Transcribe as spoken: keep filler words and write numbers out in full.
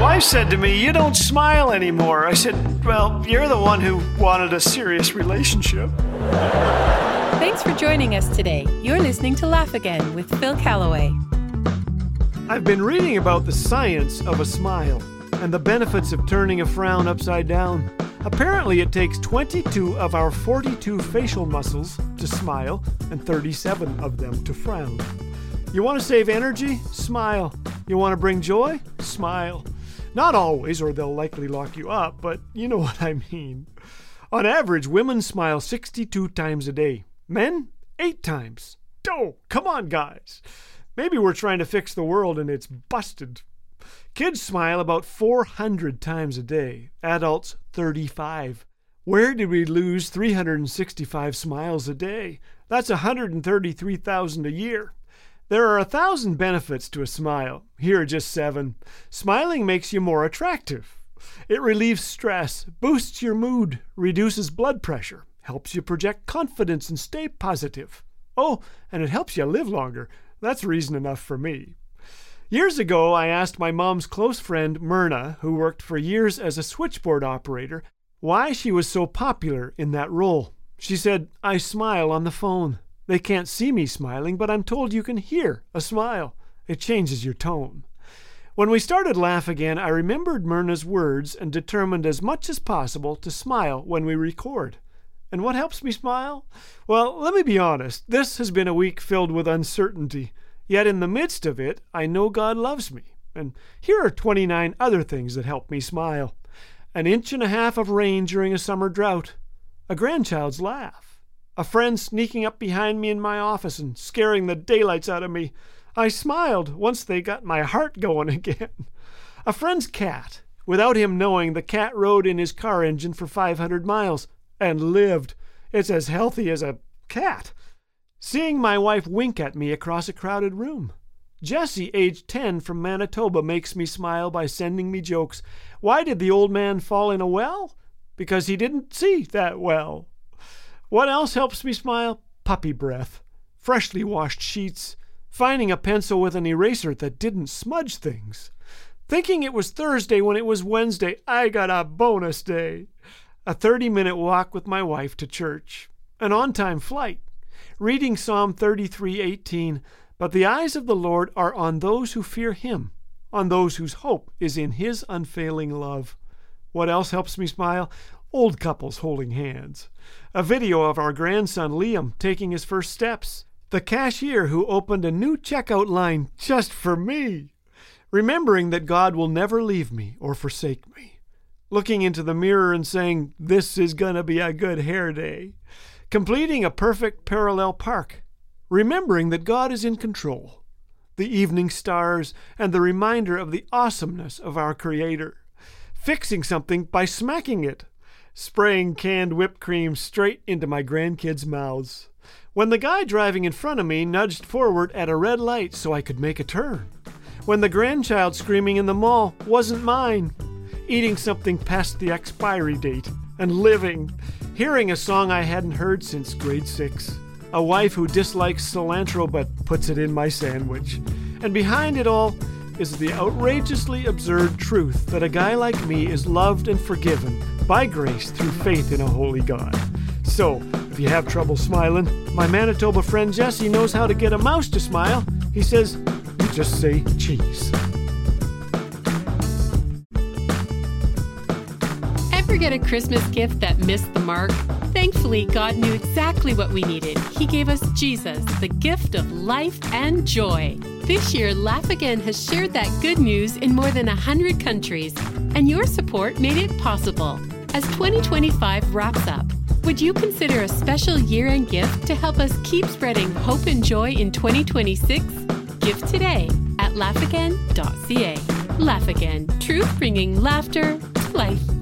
wife said to me, "You don't smile anymore." I said, "Well, you're the one who wanted a serious relationship." Thanks for joining us today. You're listening to Laugh Again with Phil Callaway. I've been reading about the science of a smile and the benefits of turning a frown upside down. Apparently, it takes twenty-two of our forty-two facial muscles to smile and thirty-seven of them to frown. You want to save energy? Smile. You want to bring joy? Smile. Not always, or they'll likely lock you up, but you know what I mean. On average, women smile sixty-two times a day. Men, eight times. Oh, come on, guys. Maybe we're trying to fix the world and it's busted. Kids smile about four hundred times a day. Adults, thirty-five. Where did we lose three hundred sixty-five smiles a day? That's one hundred thirty-three thousand a year. There are a thousand benefits to a smile. Here are just seven. Smiling makes you more attractive. It relieves stress, boosts your mood, reduces blood pressure, helps you project confidence and stay positive. Oh, and it helps you live longer. That's reason enough for me. Years ago, I asked my mom's close friend, Myrna, who worked for years as a switchboard operator, why she was so popular in that role. She said, "I smile on the phone. They can't see me smiling, but I'm told you can hear a smile. It changes your tone." When we started Laugh Again, I remembered Myrna's words and determined as much as possible to smile when we record. And what helps me smile? Well, let me be honest. This has been a week filled with uncertainty. Yet in the midst of it, I know God loves me. And here are twenty-nine other things that help me smile. An inch and a half of rain during a summer drought. A grandchild's laugh. A friend sneaking up behind me in my office and scaring the daylights out of me. I smiled once they got my heart going again. A friend's cat. Without him knowing, the cat rode in his car engine for five hundred miles and lived. It's as healthy as a cat. Seeing my wife wink at me across a crowded room. Jesse, age ten, from Manitoba, makes me smile by sending me jokes. Why did the old man fall in a well? Because he didn't see that well. What else helps me smile? Puppy breath. Freshly washed sheets. Finding a pencil with an eraser that didn't smudge things. Thinking it was Thursday when it was Wednesday. I got a bonus day. A thirty-minute walk with my wife to church. An on-time flight. Reading Psalm thirty-three eighteen. But the eyes of the Lord are on those who fear Him, on those whose hope is in His unfailing love. What else helps me smile? Old couples holding hands. A video of our grandson Liam taking his first steps. The cashier who opened a new checkout line just for me. Remembering that God will never leave me or forsake me. Looking into the mirror and saying, "This is gonna be a good hair day." Completing a perfect parallel park. Remembering that God is in control. The evening stars and the reminder of the awesomeness of our Creator. Fixing something by smacking it. Spraying canned whipped cream straight into my grandkids' mouths. When the guy driving in front of me nudged forward at a red light so I could make a turn. When the grandchild screaming in the mall wasn't mine. Eating something past the expiry date. And living. Hearing a song I hadn't heard since grade six. A wife who dislikes cilantro but puts it in my sandwich. And behind it all is the outrageously absurd truth that a guy like me is loved and forgiven by grace through faith in a holy God. So, if you have trouble smiling, my Manitoba friend Jesse knows how to get a mouse to smile. He says, you just say cheese. Ever get a Christmas gift that missed the mark? Thankfully, God knew exactly what we needed. He gave us Jesus, the gift of life and joy. This year, Laugh Again has shared that good news in more than one hundred countries, and your support made it possible. As twenty twenty-five wraps up, would you consider a special year-end gift to help us keep spreading hope and joy in twenty twenty-six? Give today at laugh again dot c a. Laugh Again, truth bringing laughter to life.